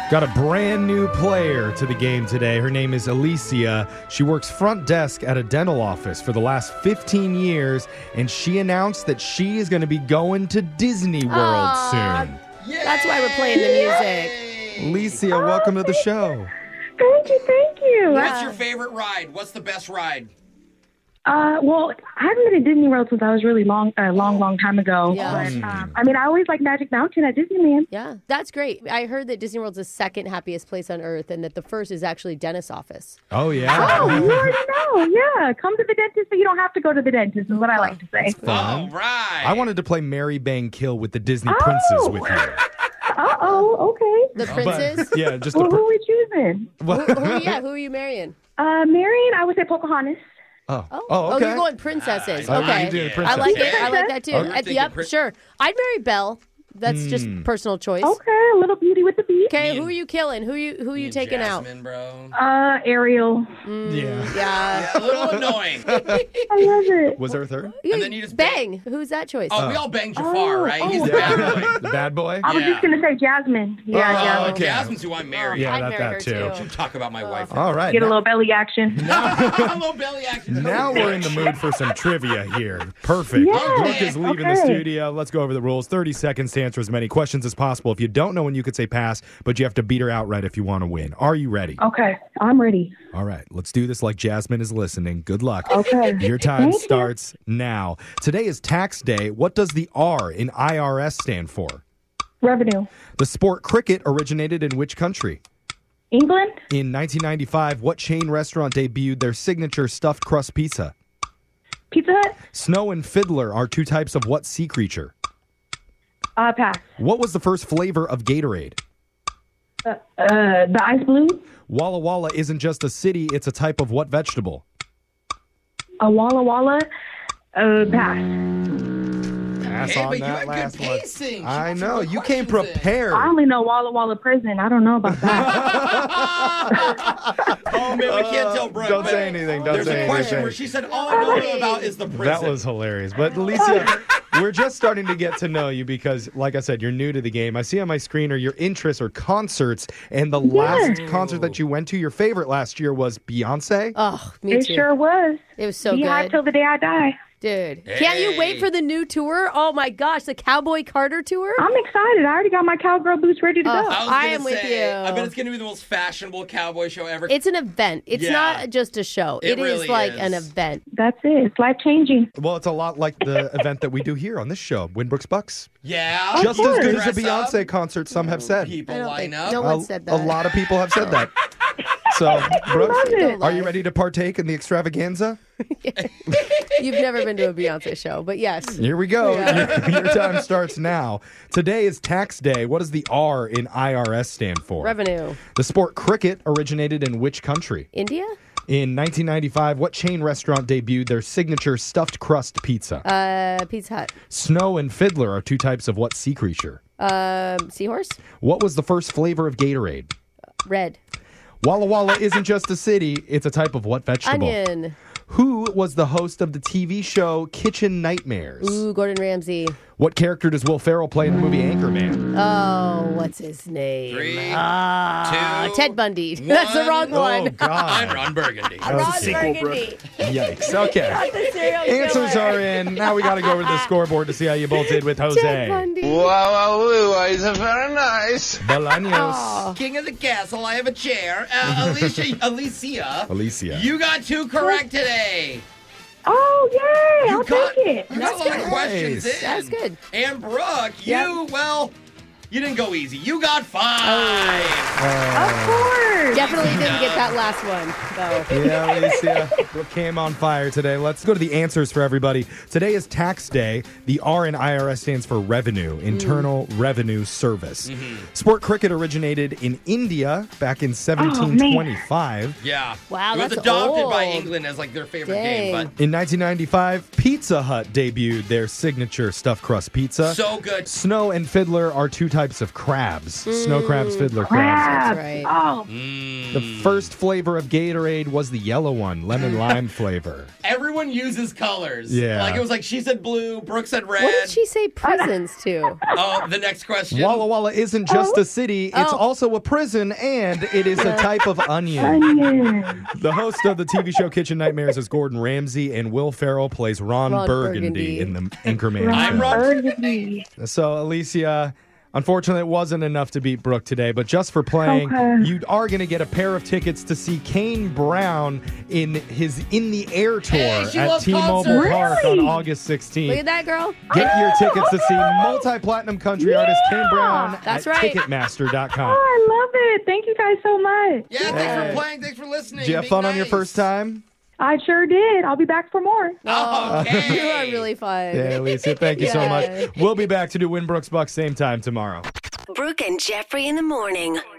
Got a brand new player to the game today. Her name is Alicia. She works front desk at a dental office for the last 15 years, and she announced that she is going to be going to Disney World soon. Yay! That's why we're playing the music. Alicia, welcome to the show. Thank you. What's your favorite ride? What's the best ride? Well, I haven't been to Disney World since I was really long time ago. Yeah. But, I mean, I always like Magic Mountain at Disneyland. Yeah, that's great. I heard that Disney World's the second happiest place on earth and that the first is actually dentist's office. Oh, yeah? Oh, you already know. Yeah. Come to the dentist so you don't have to go to the dentist is what I like to say. All right. I wanted to play Mary Bang Kill with the Disney princess with you. Uh-oh, okay. The princes? Yeah, just Well, who are we choosing? Who are you marrying? Marion, I would say Pocahontas. Oh, okay. Oh, you're going princesses. Oh, okay. you're doing I princess. like it. I like that too. Oh, you're thinking Sure. I'd marry Belle. That's just personal choice. Okay, a little Beauty with the Beast. Okay, who are you killing? Who are you taking Jasmine, bro. Ariel. Yeah. Yeah. A little annoying. I love it. Was there a third? And then you just bang. Who's that choice? Oh, we all banged Jafar, right? He's the Yeah. bad boy. The bad boy? I was Yeah. just going to say Jasmine. Yeah, Oh, Jasmine. okay. Jasmine's who I'm marrying. Yeah, I'd that marry her too. Don't you talk about my wife. All right. Get a little belly action. A little belly action. Now we're in the mood for some trivia here. Perfect. Yeah. Brooke is leaving the Okay. studio. Let's go over the rules. 30 seconds to answer as many questions as possible. If you don't know when, you could say pass, but you have to beat her outright if you want to win. Are you ready? Okay, I'm ready. All right. Let's do this like Jasmine is listening. Good luck. Okay. Your time Thank you. starts now. Today is tax day. What does the R in IRS stand for? Revenue. The sport cricket originated in which country? England. In 1995, what chain restaurant debuted their signature stuffed crust pizza? Pizza Hut. Snow and Fiddler are two types of what sea creature? Pass. What was the first flavor of Gatorade? The Ice Blue. Walla Walla isn't just a city, it's a type of what vegetable? A Walla Walla. Pass. Pass Hey, on but you that had last good one. pacing. I She got know. some You came questions in. prepared. I only know Walla Walla Prison. I don't know about that. Oh, man, we can't tell Brooke. Don't but say anything. Don't There's say a question anything. where she said, all I know about is the prison. That was hilarious. But Alicia, we're just starting to get to know you because, like I said, you're new to the game. I see on my screen are your interests or concerts, and the last concert that you went to, your favorite last year was Beyonce. Oh, me It too. sure was. It was so Be high good. till the day I die. Dude. Can't you wait Hey. for the new tour? Oh my gosh, the Cowboy Carter tour? I'm excited. I already got my cowgirl boots ready to go. I was I gonna am with say, you. I bet it's going to be the most fashionable cowboy show ever. It's an event. It's Yeah. not just a show. It It is really like is. an event. That's it. It's life changing. Well, it's a lot like the event that we do here on this show, Winbrooks Bucks. Yeah. Just as people good as a dress up, Beyonce concert, some have said. People I don't line think up. no one said that. A lot of people have said that. So, Brooke, it. are you ready to partake in the extravaganza? You've never been to a Beyonce show, but yes. Here we go. Your time starts now. Today is tax day. What does the R in IRS stand for? Revenue. The sport cricket originated in which country? India? In 1995, what chain restaurant debuted their signature stuffed crust pizza? Pizza Hut. Snow and Fiddler are two types of what sea creature? Seahorse? What was the first flavor of Gatorade? Red. Walla Walla isn't just a city, it's a type of what vegetable? Onion. Who was the host of the TV show Kitchen Nightmares? Ooh, Gordon Ramsay. What character does Will Ferrell play in the movie Anchorman? Oh, what's his name? 3, 2, Ted Bundy. That's the wrong one. Oh, God. I'm Ron Burgundy. That was a Ron sequel, Burgundy. Yikes. Okay. The serial Answers killer. are in. Now we got to go over to the scoreboard to see how you both did with Ted Jose. Bundy. Wow, it's very nice. Bolaños. King of the castle, I have a chair. Alicia. Alicia. You got 2 correct today. Oh, yay. I'll got, take it. You got a lot of questions in. That's good. And Brooke, Yep. you didn't go easy. You got 5. Of course. Definitely didn't get that last one, though. Yeah, Alicia. Brooke came on fire today. Let's go to the answers for everybody. Today is tax day. The R in IRS stands for revenue, Internal Revenue Service. Sport cricket originated in India back in 1725. Yeah. Wow, It was that's adopted by old. England as like their favorite Dang. game, but In 1995, Pizza Hut debuted their signature stuffed crust pizza. so good. Snow and Fiddler are two types of crabs. Snow crabs, fiddler crabs. Crab. That's right. Oh, The first flavor of Gatorade Gatorade was the yellow one, lemon lime flavor. Everyone uses colors. Yeah. Like it was like she said blue, Brooke said red. What did she say prisons to? Oh, the next question. Walla Walla isn't just a city, it's also a prison, and it is a type of onion. Onion. The host of the TV show Kitchen Nightmares is Gordon Ramsay, and Will Ferrell plays Ron Burgundy in the Anchorman I'm show. Ron Burgundy. So, Alicia, unfortunately, it wasn't enough to beat Brooke today, but just for playing, Okay. you are going to get a pair of tickets to see Kane Brown in his In the Air tour Hey, she at loves T-Mobile concerts. Park on Really? August 16th. Look at that girl. Get your tickets to see multi-platinum country artist Kane Brown That's at right. Ticketmaster.com. Oh, I love it. Thank you guys so much. Yeah, thanks for playing. Thanks for listening. Did you have Being fun on your nice. first time? I sure did. I'll be back for more. Oh, okay. You are really fun. Yeah, Alicia, thank you so Yeah. much. We'll be back to do Win Brooks Bucks same time tomorrow. Brooke and Jeffrey in the morning.